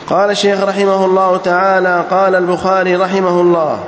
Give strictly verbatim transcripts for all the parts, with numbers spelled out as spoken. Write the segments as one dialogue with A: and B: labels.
A: قال الشيخ رحمه الله تعالى: قال البخاري رحمه الله: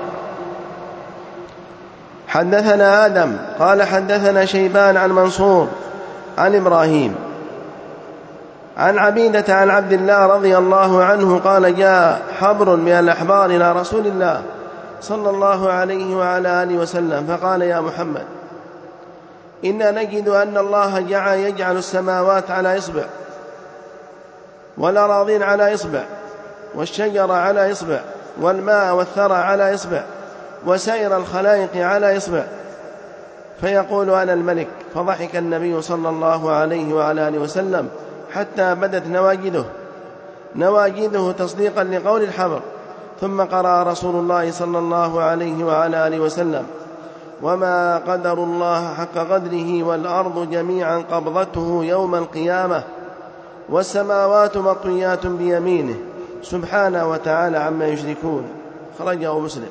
A: حدثنا آدم قال حدثنا شيبان عن منصور عن إبراهيم عن عبيدة عن عبد الله رضي الله عنه قال: جاء حبر من الأحبار إلى رسول الله صلى الله عليه وعلى آله وسلم فقال: يا محمد، إنا نجد أن الله جعل يجعل السماوات على إصبع، والأراضين على إصبع، والشجر على إصبع، والماء والثرى على إصبع، وسائر الخلائق على إصبع، فيقول: أنا الملك. فضحك النبي صلى الله عليه وعلى آله وسلم حتى بدت نواجذه نواجذه تصديقا لقول الحبر. ثم قرأ رسول الله صلى الله عليه وعلى آله وسلم: وما قدر الله حق قدره، والأرض جميعا قبضته يوم القيامة، والسماوات مطويات بيمينه، سبحانه وتعالى عما يشركون. خرجه مسلم.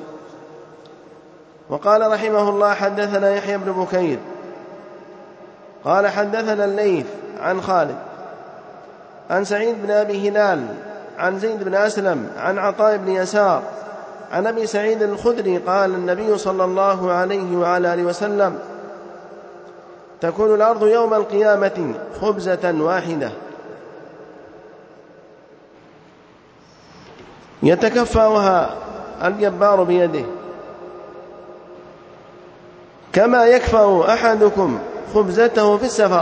A: وقال رحمه الله: حدثنا يحيى بن بكير قال حدثنا الليث عن خالد عن سعيد بن أبي هلال عن زيد بن أسلم عن عطاء بن يسار عن أبي سعيد الخدري قال: النبي صلى الله عليه وعلى آله وسلم: تكون الأرض يوم القيامة خبزة واحدة يتكفأها الجبار بيده، كما يكفأ أحدكم خبزته في السفر،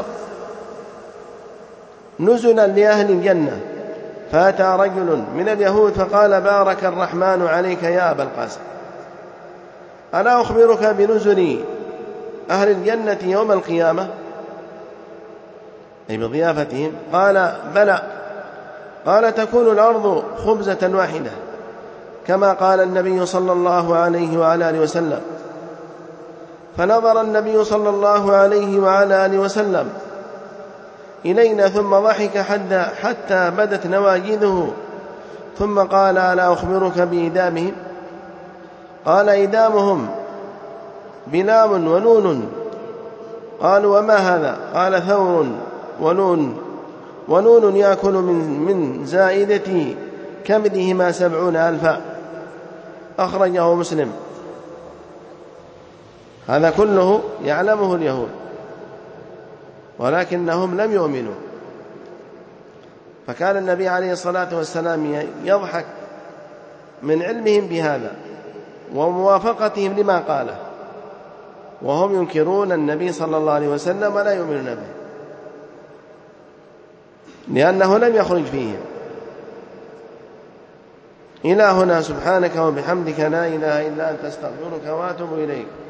A: نزلا لأهل الجنة. فأتى رجل من اليهود فقال: بارك الرحمن عليك يا أبا القاسم، ألا أخبرك بنزل أهل الجنة يوم القيامة، أي بضيافتهم؟ قال: بلى. قال: تكون الأرض خبزة واحدة كما قال النبي صلى الله عليه وعلى آله وسلم. فنظر النبي صلى الله عليه وعلى آله وسلم إلينا ثم ضحك حتى بدت نواجذه، ثم قال: ألا أخبرك بإدامهم؟ قال: إدامهم بلام ونون. قالوا: وما هذا؟ قال: ثور ونون ونون يأكل من, من زائدة كبدهما سبعون ألفا. أخرجه مسلم. هذا كله يعلمه اليهود، ولكنهم لم يؤمنوا، فكان النبي عليه الصلاة والسلام يضحك من علمهم بهذا وموافقتهم لما قاله، وهم ينكرون النبي صلى الله عليه وسلم ولا يؤمنون به، لأنه لم يخرج فيهم. إلى هنا. سبحانك وبحمدك، لا إله إلا أنت، أستغفرك وأتوب إليك.